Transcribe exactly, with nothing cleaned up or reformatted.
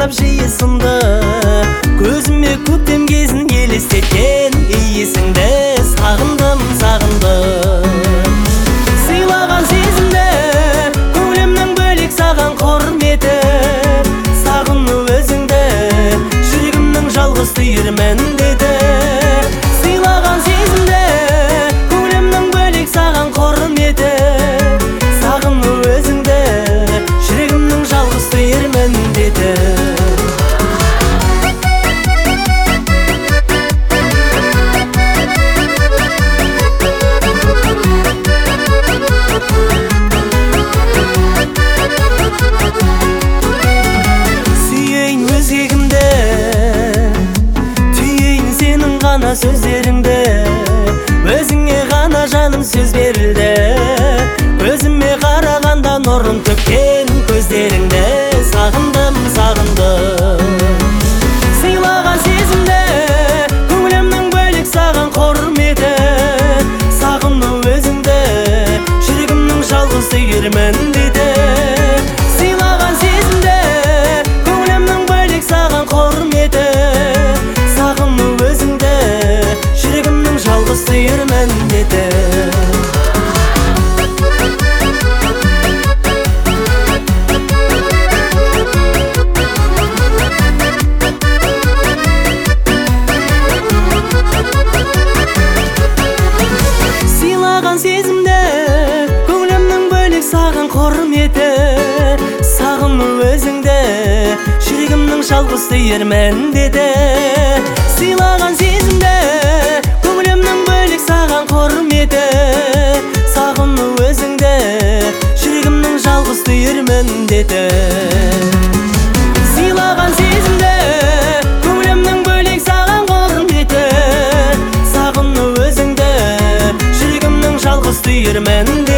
ойлап жиі сынды, көзіме көктем кезін елестеткен иісіңді сағындым, сағындым. Сыйлаған сезімді көңілімнің бөлек саған құрметі, сағыну өзіңді жүрегімнің жалғыз түйірмін деді. Сыйлаған сезімді көңілімнің бөлек саған құрметі, сағыну өзіңді жүрегімнің жалғыз түйірмін деді. Сүйейін өзгегімді, түйейін сенің ғана сөздеріңді, өзіңе ғана жаным сөз берілді. Көзіме қарағанда нұрын төккен көздеріңді сағындым, сағындым. Сыйлаған сезімді көңілімнің бөлек саған құрметі, сағыну өзіңді жүрегімнің жалғыз түйірмін деді. Сыйлаған сезімді көңілімнің бөлек саған құрметі, сағыну өзіңді жүрегімнің жалғыз түйірмін деді. Сезімді көңілімнің бөлек саған құрметі, сағыну өзіңді жүрегімнің жалғыз түйірмін деді. Сыйлаған сезімді көңілімнің бөлек саған құрметі, сағыну өзіңді жүрегімнің жалғыз түйірмін деді. Сыйлаған сезімді көңілімнің бөлек саған құрметі, сағыну өзіңді жалғыз түйірмін